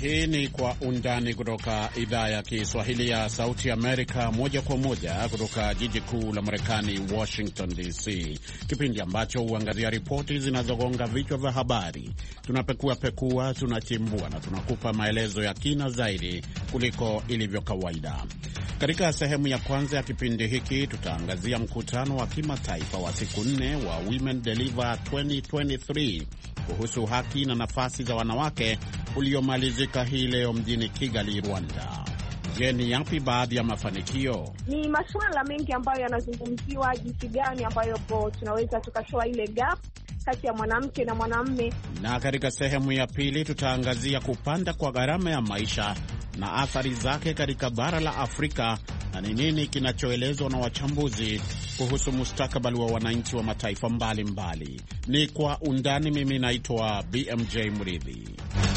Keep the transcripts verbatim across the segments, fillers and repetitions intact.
Hii ni Kwa Undani kutoka idhaa ya Kiswahili ya Sauti Amerika, moja kwa moja kutoka jiji kuu la Marekani, Washington D C, kipindi ambacho huangazia ripoti zinazogonga vichwa vya habari. Tunapekua pekua, tunachimbua na tunakupa maelezo ya kina zaidi kuliko ilivyo kawaida. Katika sehemu ya kwanza ya kipindi hiki tutaangazia mkutano wa kimataifa wa siku nne wa Women Deliver twenty twenty-three kuhusu haki na nafasi za wanawake uliomalizika hii leo mjini Kigali, Rwanda. Je, ni yapi baadhi ya mafanikio? Ni masuala mengi ambayo yanazungumziwa, jinsi gani ambayo tunaweza tukatoa ile gap kati ya mwanamke na mwanamume. Na katika sehemu ya pili tutaangazia kupanda kwa gharama ya maisha na athari zake katika bara la Afrika na ni nini kinachoelezwa na wachambuzi kuhusu mustakabali wa wananchi wa mataifa mbalimbali mbali. Ni Kwa Undani. Mimi naitwa B M J Mridhi.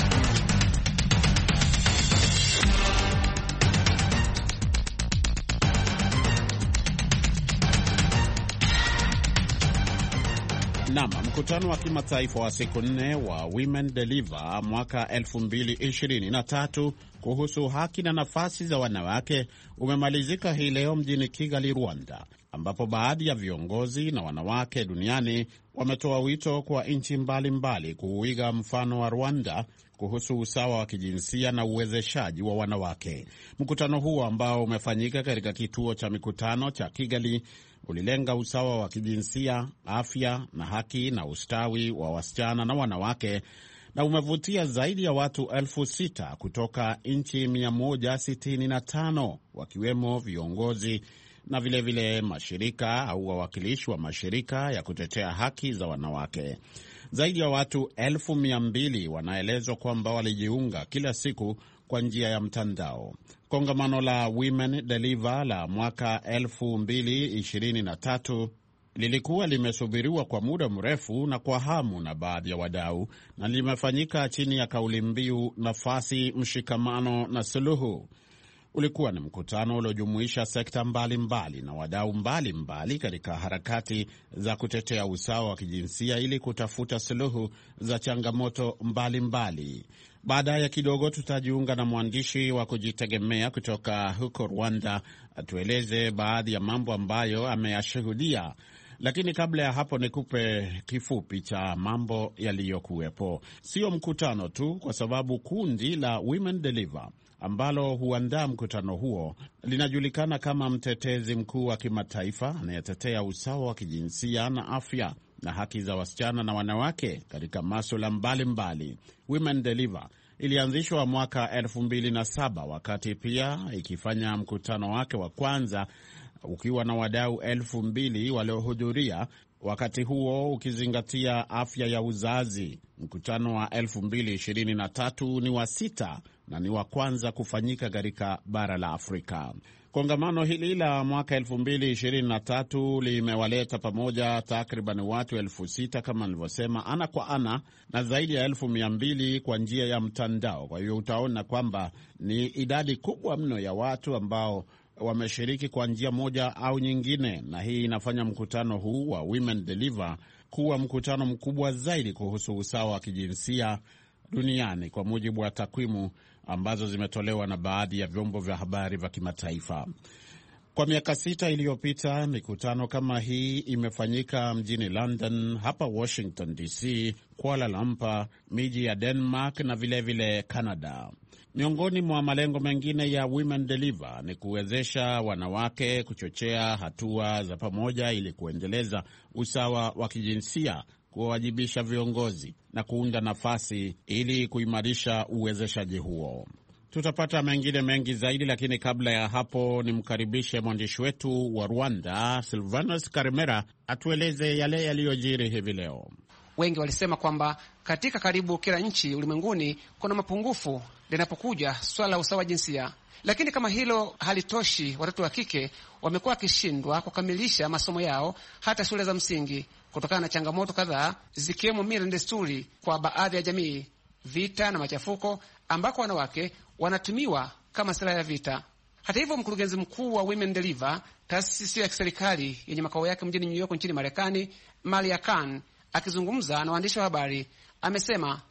Naam, mkutano wa kimataifa wa siku nne wa Women Deliver mwaka elfu mbili ishirini na tatu kuhusu haki na nafasi za wanawake umemalizika hii leo mjini Kigali, Rwanda, ambapo baadhi ya viongozi na wanawake duniani wametoa wito kwa nchi mbalimbali kuiga mfano wa Rwanda kuhusu usawa wa kijinsia na uwezeshaji wa wanawake. Mkutano huo ambao umefanyika katika kituo cha mikutano cha Kigali ulilenga usawa wa kijinsia, afya na haki na ustawi wa wasichana na wanawake, na umevutia zaidi ya watu elfu sita kutoka nchi mia moja sitini na tano wakiwemo viongozi na vilevile vile mashirika au wawakilishi wa mashirika ya kutetea haki za wanawake. Zaidi ya watu elfu mia mbili wanaelezwa kwamba walijiunga kila siku kwa njia ya mtandao. Kongamano la Women Deliver la mwaka elfu mbili ishirini na tatu lilikuwa limesubiriwa kwa muda mrefu na kwa hamu na baadhi ya wadau, na limefanyika chini ya kauli mbiu nafasi, mshikamano na suluhu. Ulikuwa ni mkutano uliojumuisha sekta mbalimbali mbali na wadau mbalimbali katika harakati za kutetea usawa wa kijinsia ili kutafuta suluhu za changamoto mbalimbali. Baadaye kidogo tutajiunga na mwandishi wa kujitegemea kutoka huko Rwanda atueleze baadhi ya mambo ambayo ameyashuhudia. Lakini kabla ya hapo nikupe kifupi cha mambo yaliyokuwepo. Sio mkutano tu, kwa sababu kundi la Women Deliver ambalo huandaa mkutano huo linajulikana kama mtetezi mkuu wa kimataifa anayetetea usawa wa kijinsia na afya na haki za wasichana na wanawake katika masuala mbalimbali. Women Deliver ilianzishwa mwaka elfu mbili na saba, wakati pia ikifanya mkutano wake wa kwanza ukiwa na wadau elfu mbili waliohudhuria, wakati huo ukizingatia afya ya uzazi. Mkutano wa elfu mbili ishirini na tatu ni wa sita na ni wa kwanza kufanyika katika bara la Afrika. Kongamano hili la mwaka elfu mbili ishirini na tatu limewaleta pamoja takriban watu elfu sita kama nilivyosema, ana kwa ana, na zaidi ya elfu mia mbili kwa njia ya mtandao. Kwa hiyo utaona kwamba ni idadi kubwa mno ya watu ambao wameshiriki kwa njia moja au nyingine, na hii inafanya mkutano huu wa Women Deliver kuwa mkutano mkubwa zaidi kuhusu usawa wa kijinsia duniani kwa mujibu wa takwimu ambazo zimetolewa na baadhi ya vyombo vya habari vya kimataifa. Kwa miaka sita iliyopita, mikutano kama hii imefanyika mjini London, hapa Washington D C, Kuala Lumpur, miji ya Denmark na vilevile vile Canada. Miongoni mwa malengo mengine ya Women Deliver ni kuwezesha wanawake kuchochea hatua za pamoja ili kuendeleza usawa wa kijinsia, kuwajibisha viongozi na kuunda nafasi ili kuimarisha uwezeshaji huo. Tutapata mengine mengi zaidi, lakini kabla ya hapo nimkaribishe mwandishi wetu wa Rwanda, Silvanus Karimera, atueleze yale yaliyojiri hivi leo. Wengi walisema kwamba katika karibu kila nchi ulimwenguni kuna mapungufu linapokuja swala la usawa jinsia. Lakini kama hilo halitoshi, watoto wa kike wamekuwa wakishindwa kukamilisha masomo yao hata shule za msingi kutokana na changamoto kadhaa, zikiwemo mila na desturi kwa baadhi ya jamii, vita na machafuko ambako wanawake wanatumiwa kama silaha ya vita. Hata hivyo, mkurugenzi mkuu wa Women Deliver, taasisi ya kiserikali yenye makao yake mjini New York nchini Marekani, Maria Khan, akizungumza na waandishi wa habari amesema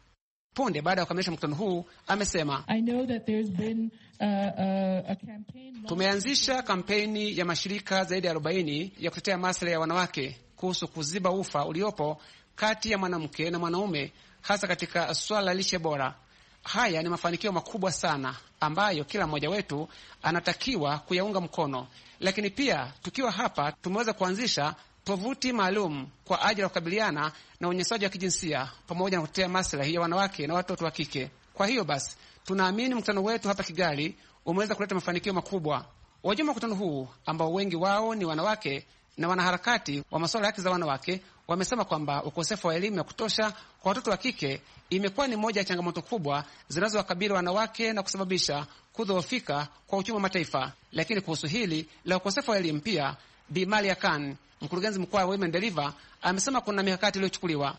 Punde baada ya kukamilisha mkutano huu amesema, I know that there's been, uh, uh, a campaign... Tumeanzisha kampeni ya mashirika zaidi ya arobaini ya kutetea maslahi ya wanawake kuhusu kuziba ufa uliopo kati ya mwanamke na mwanaume, hasa katika swala la lishe bora. Haya ni mafanikio makubwa sana ambayo kila mmoja wetu anatakiwa kuyaunga mkono. Lakini pia tukiwa hapa tumeweza kuanzisha tovuti maalum kwa ajili ya kukabiliana na unyanyasaji wa kijinsia pamoja na kutetea maslahi ya wanawake na watoto wa kike. Kwa hiyo basi, tunaamini mkutano wetu hapa Kigali umeweza kuleta mafanikio makubwa. Wajumbe wa mkutano huu ambao wengi wao ni wanawake na wanaharakati wa masuala ya haki za wanawake wamesema kwamba ukosefu wa elimu ya kutosha kwa watoto wa kike imekuwa ni moja ya changamoto kubwa zinazowakabili wanawake na kusababisha kudhoofika kwa uchumi wa mataifa. Lakini kuhusu hili la ukosefu wa elimu pia, Bi Malia Khan, mkurugenzi mkuu wa Women Deliver, amesema kuna mikakati iliyochukuliwa.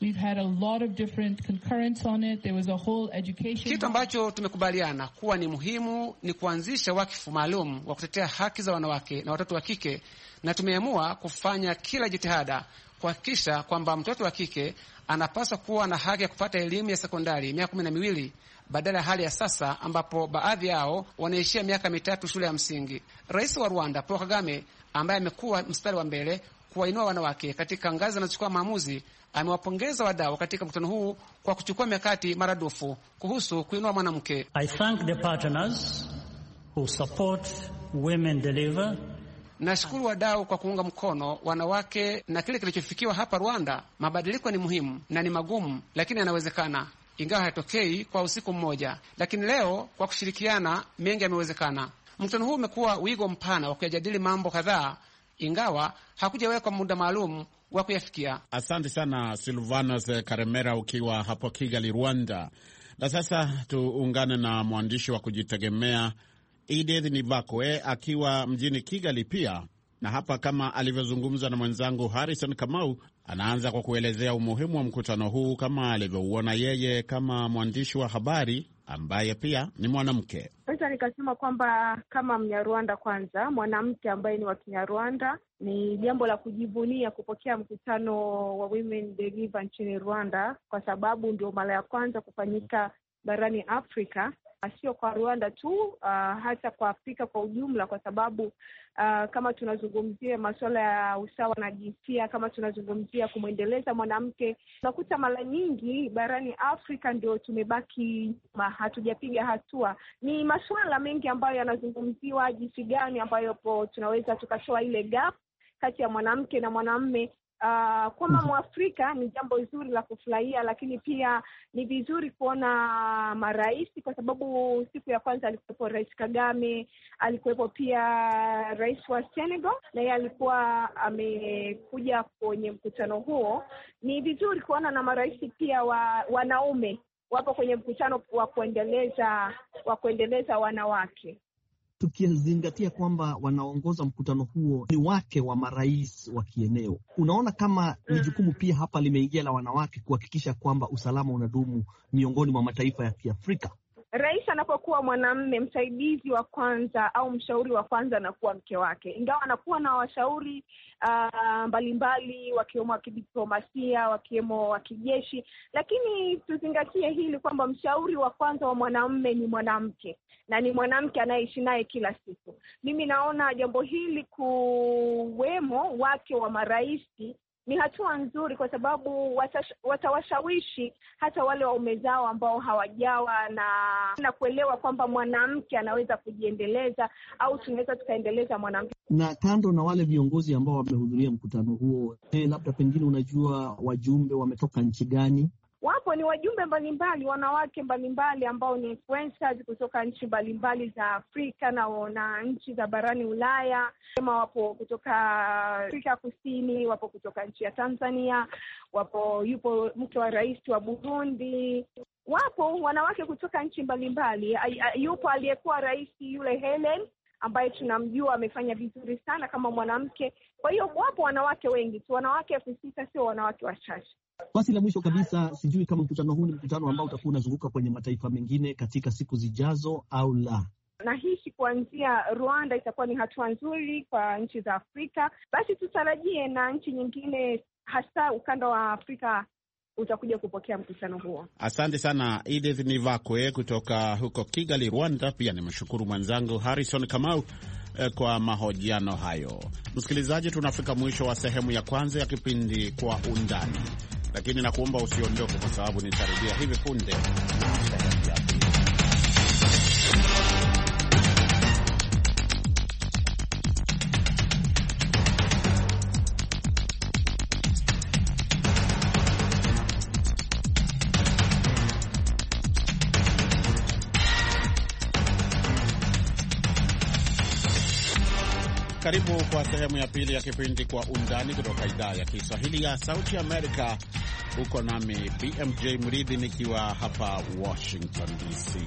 Kitu ambacho tumekubaliana kuwa ni muhimu ni kuanzisha wakifu maalum wa kutetea haki za wanawake na watoto wa kike, na tumeamua kufanya kila jitihada kuhakikisha kwamba mtoto wa kike anapaswa kuwa na haki ya kupata elimu ya sekondari miaka kumi na miwili badala ya hali ya sasa ambapo baadhi yao wanaishia miaka mitatu shule ya msingi. Rais wa Rwanda Paul Kagame, ambaye amekuwa mstari wa mbele kuwainua wanawake katika ngazi zinazochukua maamuzi, amewapongeza wadau katika mkutano huu kwa kuchukua mikakati maradufu kuhusu kuinua mwanamke. I thank the partners who support Women Deliver. Nashukuru wadau kwa kuunga mkono wanawake na kile kilichofikiwa hapa Rwanda. Mabadiliko ni muhimu na ni magumu, lakini yanawezekana, ingawa hayatokei kwa usiku mmoja. Lakini leo kwa kushirikiana, mengi yamewezekana. Mkutano huu umekuwa wigo mpana wa kuyajadili mambo kadhaa, ingawa hakujawekwa muda maalum wa kuyafikia. Asante sana Silvanus Karemera ukiwa hapo Kigali, Rwanda. Na sasa tuungane na mwandishi wa kujitegemea Edith Nibakwe akiwa mjini Kigali pia. Na hapa kama alivyozungumza na mwenzangu Harrison Kamau, anaanza kwa kuelezea umuhimu wa mkutano huu kama alivyouona yeye kama mwandishi wa habari ambaye pia ni mwanamke. Sasa nikasema kwamba kama Mnyarwanda, kwanza mwanamke ambaye ni wa Kinyarwanda, ni jambo la kujivunia kupokea mkutano wa Women Deliver nchini Rwanda, kwa sababu ndio mara ya kwanza kufanyika barani Afrika, sio kwa Rwanda tu, uh, hata kwa Afrika kwa ujumla, kwa sababu uh, kama tunazungumzia masuala ya usawa na jinsia, kama tunazungumzia kumwendeleza mwanamke, unakuta mara nyingi barani Afrika ndio tumebaki, hatujapiga hatua. Ni masuala mengi ambayo yanazungumziwa, jinsi gani ambayo po tunaweza tukatoa ile gap kati ya mwanamke na mwanamume. Uh, kwa Mwafrika ni jambo zuri la kufurahia, lakini pia ni vizuri kuona marais, kwa sababu siku ya kwanza alikuwepo Rais Kagame, alikuwepo pia Rais wa Senegal, na yeye alikuwa amekuja kwenye mkutano huo. Ni vizuri kuona na marais pia wa wanaume wapo kwenye mkutano wa kuendeleza wa kuendeleza wanawake. Tukizingatia kwamba wanaongoza mkutano huo ni wake wa marais wa kieneo, unaona kama ni jukumu pia hapa limeingia la wanawake kuhakikisha kwamba usalama unadumu miongoni mwa mataifa ya Kiafrika? Rais anapokuwa mwanamume, msaidizi wa kwanza au mshauri wa kwanza anakuwa mke wake, ingawa anakuwa na washauri uh, mbalimbali, wakiwemo wa kidiplomasia, wakiwemo wa kijeshi, lakini tuzingatie hili kwamba mshauri wa kwanza wa mwanamume ni mwanamke, na ni mwanamke anayeishi naye kila siku. Mimi naona jambo hili kuwemo wake wa maraisi ni hatua nzuri, kwa sababu watawashawishi hata wale waume zao ambao hawajawa na na kuelewa kwamba mwanamke anaweza kujiendeleza, au tunaweza tukaendeleza mwanamke. Na kando na wale viongozi ambao wamehudhuria mkutano huo, eh, labda pengine unajua wajumbe wametoka nchi gani? Wapo ni wajumbe mbalimbali, wanawake mbalimbali ambao ni influencers kutoka nchi mbalimbali za Afrika na, na nchi za barani Ulaya. Kama wapo kutoka Afrika Kusini, wapo kutoka nchi ya Tanzania, wapo yupo mke wa rais wa Burundi. Wapo wanawake kutoka nchi mbalimbali. Yupo aliyekuwa rais yule Helen, ambaye tunamjua amefanya vizuri sana kama mwanamke. Kwa hiyo wapo wanawake wengi tu, wanawake elfu sita, sio wanawake wachache. Basi la mwisho kabisa, sijui kama mkutano huu ni mkutano ambao utakuwa unazunguka kwenye mataifa mengine katika siku zijazo au la? Nahisi kuanzia Rwanda itakuwa ni hatua nzuri kwa nchi za Afrika. Basi tutarajie na nchi nyingine, hasa ukanda wa Afrika utakuja kupokea mkutano huo. Asante sana Edith Nivakwe kutoka huko Kigali, Rwanda. Pia nimshukuru mwenzangu Harrison Kamau eh, kwa mahojiano hayo. Msikilizaji, tunafika mwisho wa sehemu ya kwanza ya kipindi Kwa Undani, lakini nakuomba usiondoke kwa sababu nitarejea hivi punde na sehemu ya pili. Karibu kwa sehemu ya pili ya kipindi Kwa Undani kutoka idhaa ya Kiswahili ya Sauti Amerika. Uko nami B M J Mridhi nikiwa hapa Washington D C.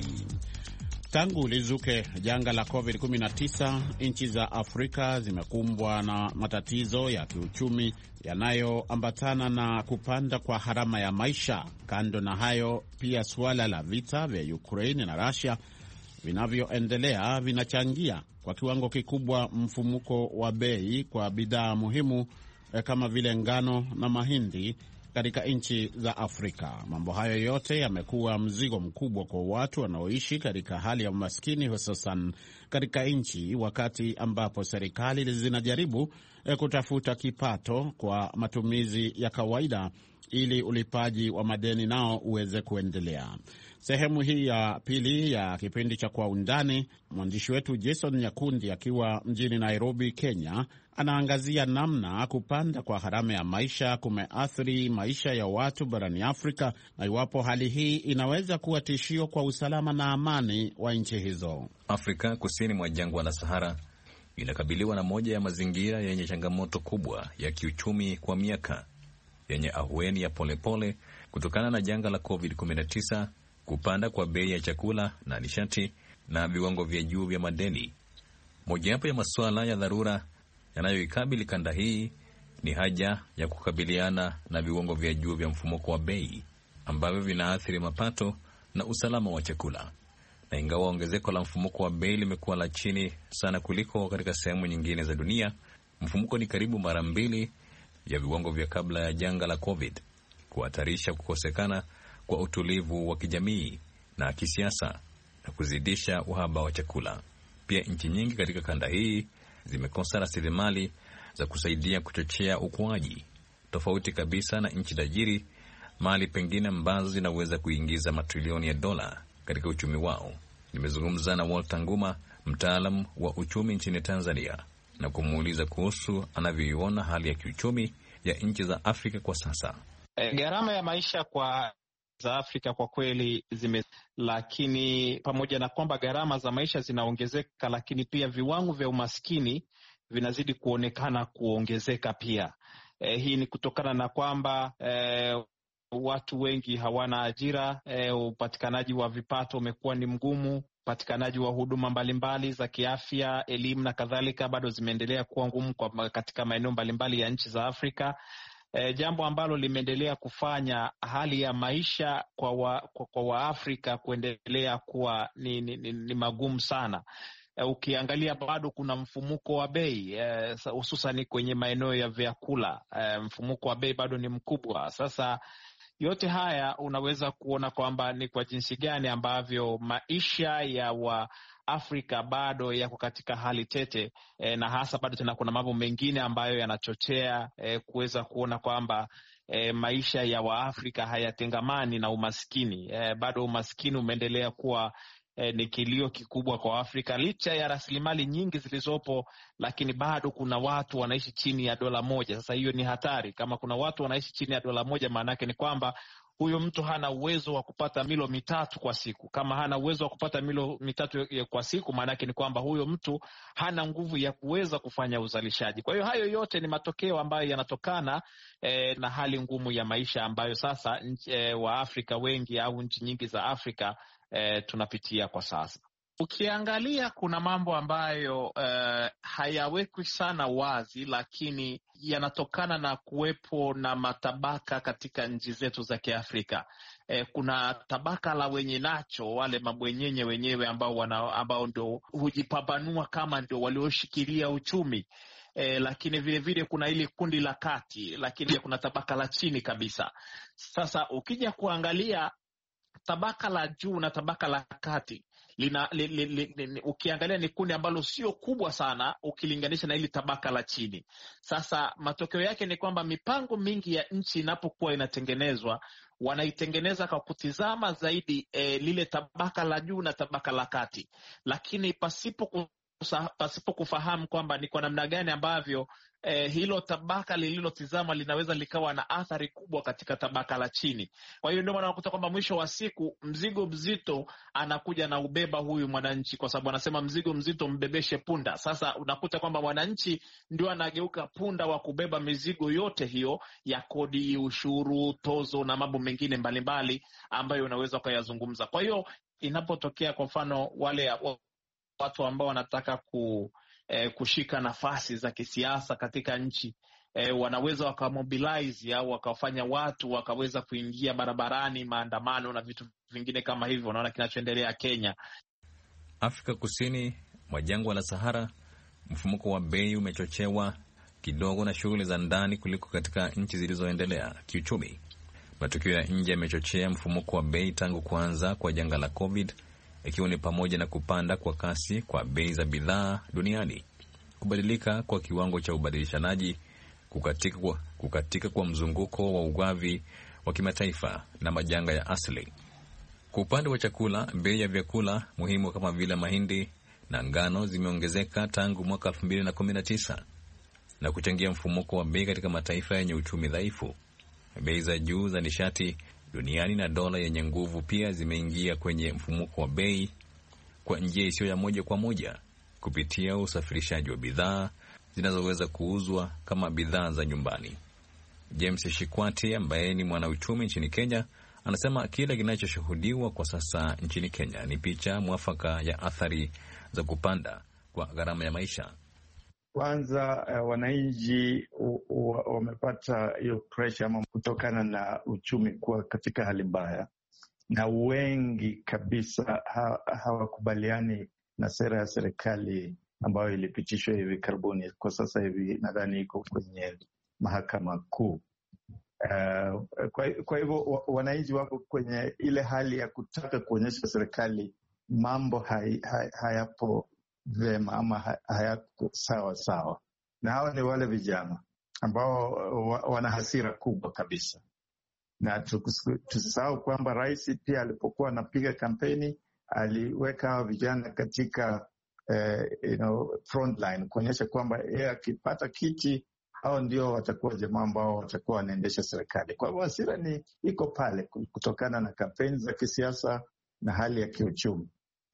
Tangu lizuke janga la covid kumi na tisa, nchi za Afrika zimekumbwa na matatizo ya kiuchumi yanayoambatana na kupanda kwa gharama ya maisha. Kando na hayo, pia suala la vita vya Ukraine na Russia vinavyoendelea vinachangia kwa kiwango kikubwa mfumuko wa bei kwa bidhaa muhimu eh, kama vile ngano na mahindi katika nchi za Afrika. Mambo hayo yote yamekuwa mzigo mkubwa kwa watu wanaoishi katika hali ya umaskini, hususan katika nchi wakati ambapo serikali zinajaribu eh, kutafuta kipato kwa matumizi ya kawaida ili ulipaji wa madeni nao uweze kuendelea. Sehemu hii ya pili ya kipindi cha Kwa Undani, mwandishi wetu Jason Nyakundi akiwa mjini Nairobi, Kenya, anaangazia namna kupanda kwa gharama ya maisha kumeathiri maisha ya watu barani Afrika na iwapo hali hii inaweza kuwa tishio kwa usalama na amani wa nchi hizo. Afrika kusini mwa jangwa la Sahara inakabiliwa na moja ya mazingira yenye changamoto kubwa ya kiuchumi kwa miaka, yenye ahueni ya polepole kutokana na janga la covid kumi na tisa, kupanda kwa bei ya chakula na nishati na viwango vya juu vya madeni. Mojawapo ya masuala ya dharura yanayoikabili kanda hii ni haja ya kukabiliana na viwango vya juu vya mfumuko wa bei ambavyo vinaathiri mapato na usalama wa chakula. Na ingawa ongezeko la mfumuko wa bei limekuwa la chini sana kuliko katika sehemu nyingine za dunia, mfumuko ni karibu mara mbili ya viwango vya kabla ya janga la COVID, kuhatarisha kukosekana kwa utulivu wa kijamii na kisiasa na kuzidisha uhaba wa chakula. Pia nchi nyingi katika kanda hii zimekosa rasilimali za kusaidia kuchochea ukuaji, tofauti kabisa na nchi tajiri, mali pengine ambazo zinaweza kuingiza matrilioni ya dola katika uchumi wao. Nimezungumza na Walter Nguma, mtaalamu wa uchumi nchini Tanzania, na kumuuliza kuhusu anavyoiona hali ya kiuchumi ya nchi za Afrika kwa sasa. E, gharama ya maisha kwa za Afrika kwa kweli zime, lakini pamoja na kwamba gharama za maisha zinaongezeka, lakini pia viwango vya umaskini vinazidi kuonekana kuongezeka pia. E, hii ni kutokana na kwamba e, watu wengi hawana ajira, e, upatikanaji wa vipato umekuwa ni mgumu, upatikanaji wa huduma mbalimbali za kiafya, elimu na kadhalika bado zimeendelea kuwa ngumu kwa katika maeneo mbalimbali ya nchi za Afrika. E, jambo ambalo limeendelea kufanya hali ya maisha kwa wa, kwa, kwa Waafrika kuendelea kuwa ni, ni, ni, ni magumu sana. E, ukiangalia bado kuna mfumuko wa bei hususan e, kwenye maeneo ya vyakula. E, mfumuko wa bei bado ni mkubwa. Sasa yote haya unaweza kuona kwamba ni kwa jinsi gani ambavyo maisha ya wa Afrika bado yako katika hali tete, e, na hasa bado tena kuna mambo mengine ambayo yanachochea e, kuweza kuona kwamba e, maisha ya Waafrika hayatengamani na umaskini. E, bado umaskini umeendelea kuwa e, ni kilio kikubwa kwa Afrika licha ya rasilimali nyingi zilizopo, lakini bado kuna watu wanaishi chini ya dola moja. Sasa hiyo ni hatari. Kama kuna watu wanaishi chini ya dola moja, maana yake ni kwamba huyo mtu hana uwezo wa kupata milo mitatu kwa siku. Kama hana uwezo wa kupata milo mitatu kwa siku, maana yake ni kwamba huyo mtu hana nguvu ya kuweza kufanya uzalishaji. Kwa hiyo hayo yote ni matokeo ambayo yanatokana eh, na hali ngumu ya maisha ambayo sasa eh, Waafrika wengi au nchi nyingi za Afrika eh, tunapitia kwa sasa. Ukiangalia kuna mambo ambayo uh, hayawekwi sana wazi, lakini yanatokana na kuwepo na matabaka katika nchi zetu za Kiafrika. Eh, kuna tabaka la wenye nacho, wale mabwenyenye wenyewe ambao wana, ambao ndio hujipambanua kama ndio walioshikilia uchumi. eh, lakini vile vile kuna ili kundi la kati, lakini kuna tabaka la chini kabisa. Sasa ukija kuangalia tabaka la juu na tabaka la kati lina li, li, li, li, ukiangalia ni kundi ambalo sio kubwa sana ukilinganisha na hili tabaka la chini. Sasa matokeo yake ni kwamba mipango mingi ya nchi inapokuwa inatengenezwa, wanaitengeneza kwa kutizama zaidi eh, lile tabaka la juu na tabaka la kati, lakini pasipo pasipo kufahamu kwamba ni kwa namna gani ambavyo eh, hilo tabaka lililotizama linaweza likawa na athari kubwa katika tabaka la chini. Kwa hiyo ndio maana unakuta kwamba mwisho wa siku mzigo mzito anakuja na ubeba huyu mwananchi, kwa sababu anasema mzigo mzito mbebeshe punda. Sasa unakuta kwamba mwananchi ndio anageuka punda wa kubeba mizigo yote hiyo ya kodi, ushuru, tozo na mambo mengine mbalimbali ambayo unaweza kuyazungumza. Kwa hiyo inapotokea kwa mfano wale watu ambao wanataka ku, eh, kushika nafasi za kisiasa katika nchi, eh, wanaweza wakamobilize au wakafanya watu wakaweza kuingia barabarani, maandamano na vitu vingine kama hivyo. Unaona kinachoendelea Kenya. Afrika Kusini mwa jangwa la Sahara, mfumuko wa bei umechochewa kidogo na shughuli za ndani kuliko katika nchi zilizoendelea kiuchumi. Matukio ya nje yamechochea mfumuko wa bei tangu kuanza kwa janga la COVID, ikiwa ni pamoja na kupanda kwa kasi kwa bei za bidhaa duniani, kubadilika kwa kiwango cha ubadilishanaji, kukatika kwa, kukatika kwa mzunguko wa ugavi wa kimataifa na majanga ya asili. Kwa upande wa chakula, bei ya vyakula muhimu kama vile mahindi na ngano zimeongezeka tangu mwaka elfu mbili na kumi na tisa na kuchangia mfumuko wa bei katika mataifa yenye uchumi dhaifu. Bei za juu za nishati duniani na dola yenye nguvu pia zimeingia kwenye mfumuko wa bei kwa njia isiyo ya moja kwa moja kupitia usafirishaji wa bidhaa zinazoweza kuuzwa kama bidhaa za nyumbani. James Shikwati ambaye ni mwanauchumi nchini Kenya anasema kile kinachoshuhudiwa kwa sasa nchini Kenya ni picha mwafaka ya athari za kupanda kwa gharama ya maisha. Kwanza uh, wananchi wamepata hiyo pressure ama kutokana na uchumi kuwa katika hali mbaya, na wengi kabisa ha, hawakubaliani na sera ya serikali ambayo ilipitishwa hivi karibuni. Kwa sasa hivi nadhani iko kwenye mahakama kuu. Uh, kwa, kwa hivyo wananchi wako kwenye ile hali ya kutaka kuonyesha serikali mambo hay, hay, hayapo vema ama hayako sawa sawa, na hawa ni wale vijana ambao wana hasira kubwa kabisa. Na tusisahau kwamba rais pia alipokuwa anapiga kampeni aliweka hawa vijana katika eh, you know, front line kuonyesha kwamba yeye akipata kiti hao ndio watakuwa jamaa ambao watakuwa wanaendesha serikali. Kwa hivyo hasira ni iko pale kutokana na kampeni za kisiasa na hali ya kiuchumi.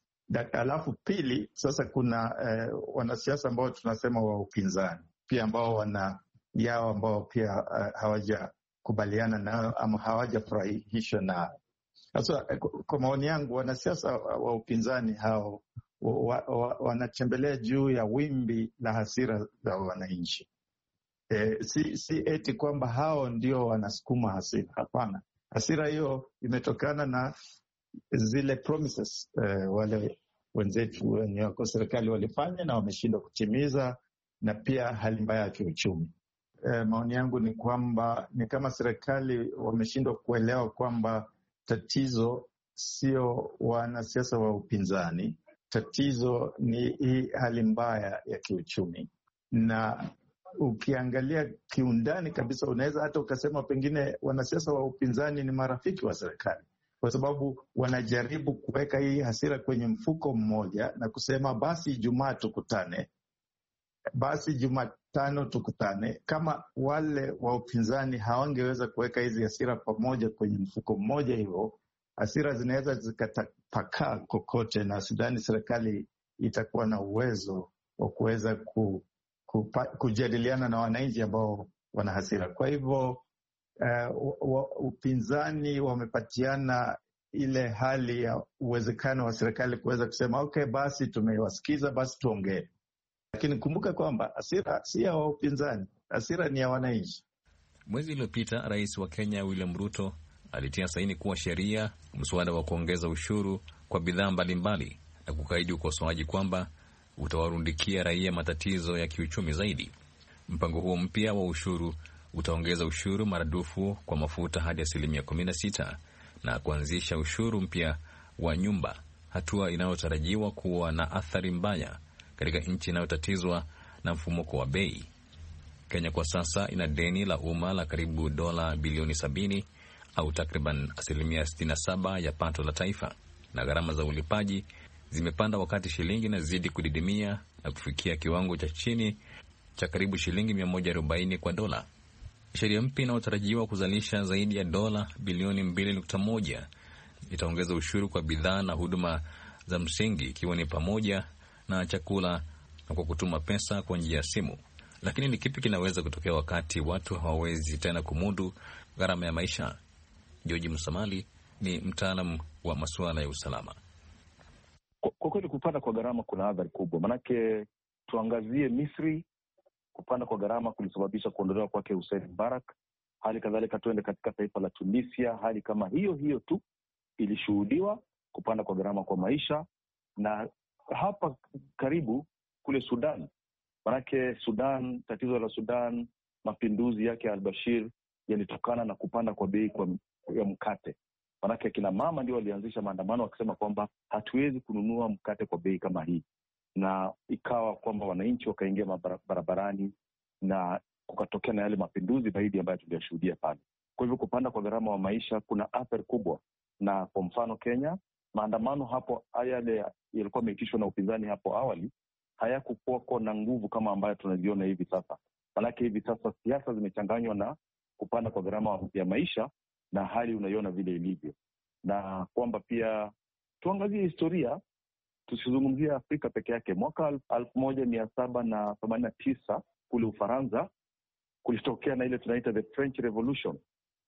Alafu pili, sasa kuna eh, wanasiasa ambao tunasema wa upinzani pia ambao wana yao ambao pia uh, hawajakubaliana nayo ama hawajafurahishwa nayo. Sasa kwa maoni yangu, wanasiasa wa upinzani hao wanatembelea wa, wa, juu ya wimbi la hasira za wananchi. E, si, si eti kwamba hao ndio wanasukuma hasira. Hapana, hasira hiyo imetokana na zile promises eh, wale wenzetu wenye wako serikali walifanya na wameshindwa kutimiza, na pia hali mbaya ya kiuchumi. Eh, maoni yangu ni kwamba ni kama serikali wameshindwa kuelewa kwamba tatizo sio wanasiasa wa upinzani, tatizo ni hii hali mbaya ya kiuchumi. Na ukiangalia kiundani kabisa, unaweza hata ukasema pengine wanasiasa wa upinzani ni marafiki wa serikali, kwa sababu wanajaribu kuweka hii hasira kwenye mfuko mmoja na kusema basi Ijumaa tukutane, basi Jumatano tukutane. Kama wale wa upinzani hawangeweza kuweka hizi hasira pamoja kwenye mfuko mmoja, hivyo hasira zinaweza zikatapakaa kokote, na sidhani serikali itakuwa na uwezo wa kuweza ku, kupa, kujadiliana na wananchi ambao wana hasira. Kwa hivyo Uh, upinzani wamepatiana ile hali ya uwezekano wa serikali kuweza kusema okay, basi tumewasikiza, basi tuongee. Lakini kumbuka kwamba hasira si ya upinzani, hasira ni ya wananchi. Mwezi uliopita Rais wa Kenya William Ruto alitia saini kuwa sheria mswada wa kuongeza ushuru kwa bidhaa mbalimbali na kukaidi ukosoaji kwamba utawarundikia raia matatizo ya kiuchumi zaidi. Mpango huo mpya wa ushuru utaongeza ushuru maradufu kwa mafuta hadi asilimia kumi na sita na kuanzisha ushuru mpya wa nyumba, hatua inayotarajiwa kuwa na athari mbaya katika nchi inayotatizwa na mfumuko wa bei. Kenya kwa sasa ina deni la umma la karibu dola bilioni sabini au takriban asilimia sitini na saba ya pato la taifa, na gharama za ulipaji zimepanda wakati shilingi inazidi kudidimia na kufikia kiwango cha chini cha karibu shilingi mia moja arobaini kwa dola. Sheria mpya inayotarajiwa kuzalisha zaidi ya dola bilioni mbili nukta moja itaongeza ushuru kwa bidhaa na huduma za msingi, ikiwa ni pamoja na chakula na kwa kutuma pesa kwa njia ya simu. Lakini ni kipi kinaweza kutokea wakati watu hawawezi tena kumudu gharama ya maisha? George Musamali ni mtaalamu wa masuala ya usalama. Kwa kweli kupanda kwa gharama kuna athari kubwa, manake tuangazie Misri. Kupanda kwa gharama kulisababisha kuondolewa kwake Hussein Mubarak. Hali kadhalika tuende katika taifa la Tunisia, hali kama hiyo hiyo tu ilishuhudiwa, kupanda kwa gharama kwa maisha. Na hapa karibu kule Sudan, manake Sudan, tatizo la Sudan, mapinduzi yake al-Bashir yalitokana na kupanda kwa bei kwa ya mkate. Manake kina mama ndio walianzisha maandamano wakisema kwamba hatuwezi kununua mkate kwa bei kama hii, na ikawa kwamba wananchi wakaingia barabarani na kukatokea na yale mapinduzi zaidi ambayo tuliyashuhudia pale. Kwa hivyo kupanda kwa gharama wa maisha kuna athari kubwa. Na kwa mfano Kenya, maandamano hapo yale yalikuwa yameitishwa na upinzani hapo awali hayakuwa na nguvu kama ambayo tunaziona hivi sasa. Manake hivi sasa siasa zimechanganywa na kupanda kwa gharama ya maisha na hali unaiona vile ilivyo. Na kwamba pia tuangazie historia, tusizungumzia Afrika peke yake. Mwaka elfu moja mia saba na themanini na tisa kule Ufaransa kulitokea na ile tunaita the French Revolution,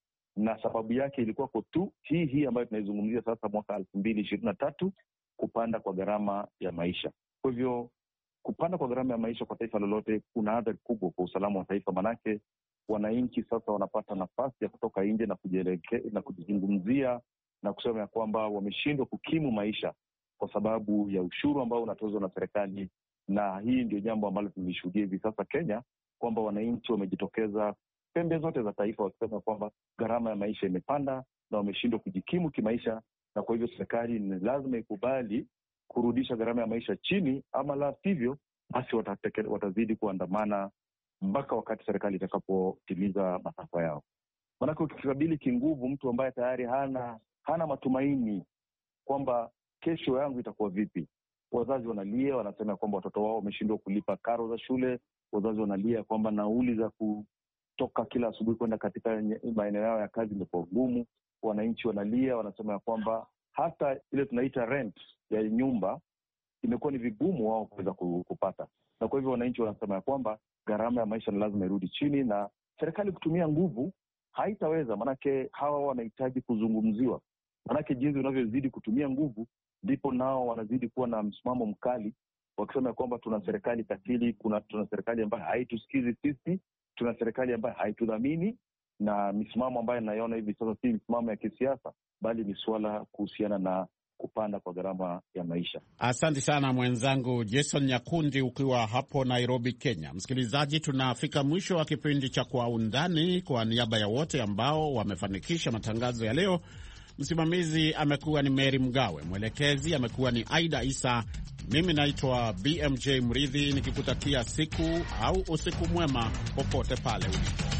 na sababu yake ilikuwa kwa tu hii hii ambayo tunaizungumzia sasa mwaka elfu mbili ishirini na tatu, kupanda kwa gharama ya maisha. Kwa hivyo kupanda kwa gharama ya maisha kwa taifa lolote kuna athari kubwa kwa usalama wa taifa, manake wananchi sasa wanapata nafasi ya kutoka nje na kujielekea na kujizungumzia na kusema ya kwamba wameshindwa kukimu maisha kwa sababu ya ushuru ambao unatozwa na serikali. Na hii ndio jambo ambalo tumelishuhudia hivi sasa Kenya, kwamba wananchi wamejitokeza pembe zote za taifa wakisema kwamba gharama ya maisha imepanda na wameshindwa kujikimu kimaisha, na kwa hivyo serikali ni lazima ikubali kurudisha gharama ya maisha chini, ama la sivyo basi watazidi kuandamana mpaka wakati serikali itakapotimiza matakwa yao. Maanake ukikabili kinguvu mtu ambaye tayari hana hana matumaini kwamba kesho yangu itakuwa vipi. Wazazi wanalia, wanasema kwamba watoto wao wameshindwa kulipa karo za shule. Wazazi wanalia kwamba nauli za kutoka kila asubuhi kwenda katika maeneo yao ya kazi imekuwa ngumu. Wananchi wanalia, wanasema kwamba hata ile tunaita rent ya nyumba imekuwa ni vigumu wao kuweza kupata. Na kwa hivyo wananchi wanasema kwamba gharama ya maisha ni lazima irudi chini, na serikali kutumia nguvu haitaweza, manake hawa wanahitaji kuzungumziwa. Manake jinsi unavyozidi kutumia nguvu ndipo nao wanazidi kuwa na msimamo mkali, wakisema kwamba tuna serikali katili, kuna tuna serikali ambayo haitusikizi sisi, tuna serikali ambayo haitudhamini. Na misimamo ambayo naiona hivi sasa si misimamo ya kisiasa, bali ni suala kuhusiana na kupanda kwa gharama ya maisha. Asante sana mwenzangu Jason Nyakundi ukiwa hapo Nairobi, Kenya. Msikilizaji, tunafika mwisho wa kipindi cha Kwa Undani. Kwa niaba ya wote ambao wamefanikisha matangazo ya leo, msimamizi amekuwa ni Mary Mgawe, mwelekezi amekuwa ni Aida Isa, mimi naitwa B M J Mridhi nikikutakia siku au usiku mwema popote pale ulipo.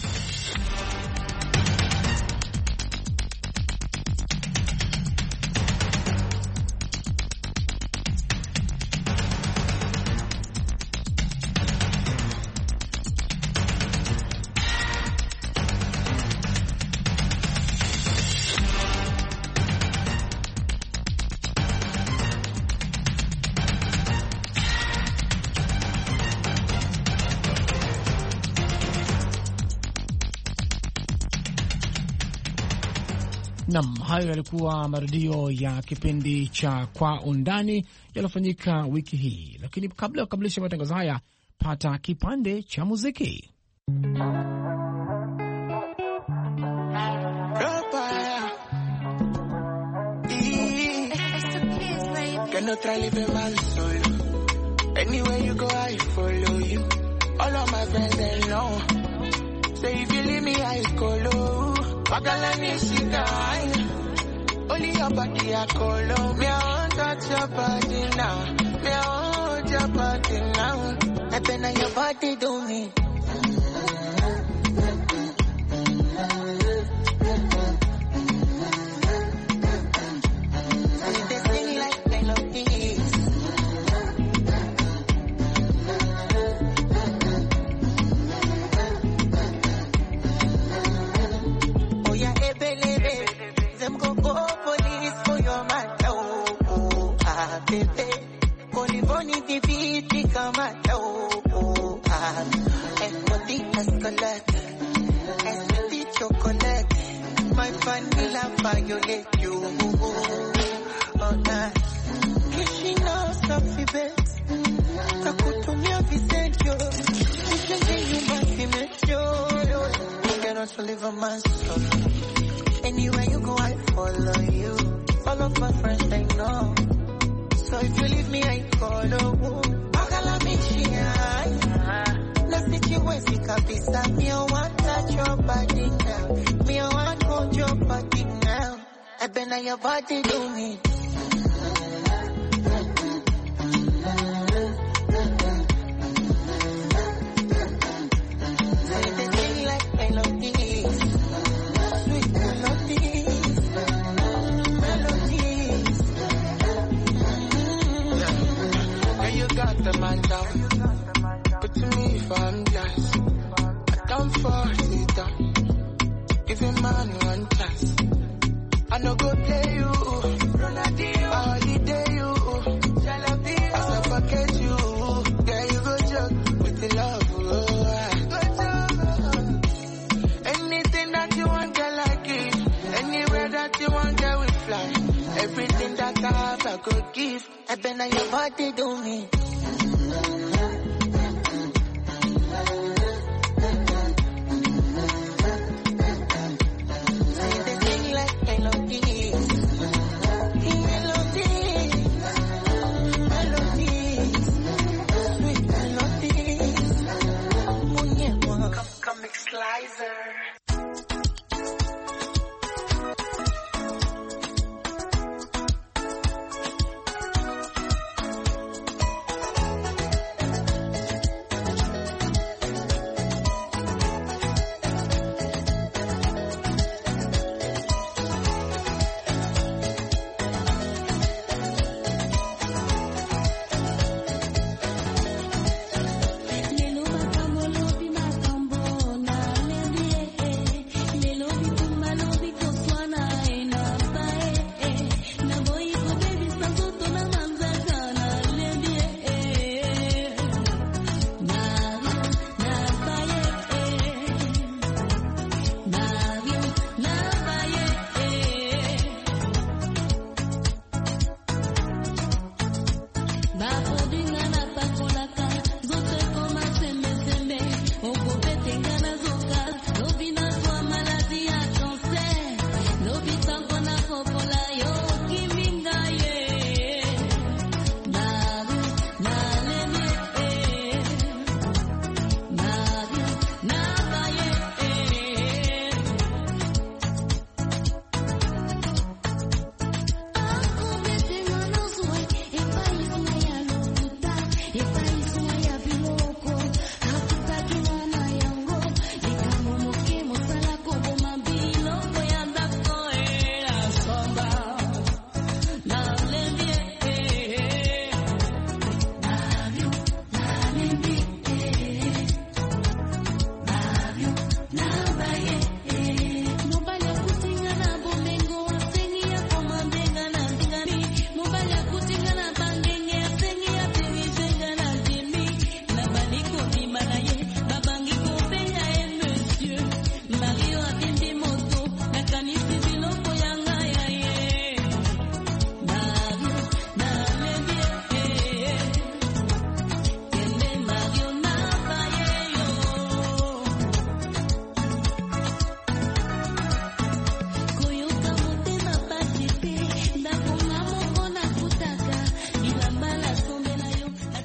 Nam, hayo yalikuwa marudio ya kipindi cha Kwa Undani yaliyofanyika wiki hii, lakini kabla ya kukamilisha matangazo haya, pata kipande cha muziki. Anywhere you go, I follow you. All of my friends, they know. Say if you leave me, I go low. Pagalani, she die. Only your body, I go low. Me, I won't touch your body now. Me, I won't your body now. I been on your body, do me. My vanilla violate you. Oh, nice. Kishi now, Safi Bet. Takutumia Vicentio. This you must be met you. You can also live a man's soul. Anywhere you go, I follow you. All of my friends, they know. So if you leave me, I follow. Bagala Michia. Nasiki wezi kabisa. Me, I want touch your body now. Me, I want hold your body now. I been on your body, do me. Say they sing like melodies. Sweet melodies. Melodies. Now you got the man down. But to me, if I'm blessed, I don't force it down. Give him man one chance. I no go play you. Ronaldinho, holiday you. Jalabi, I suffocate you. Yeah, you go joke with the love. Oh, go joke. Anything that you want, girl, like it. Anywhere that you want, girl, we fly. Everything that I have, I could give. I been on your body, do me.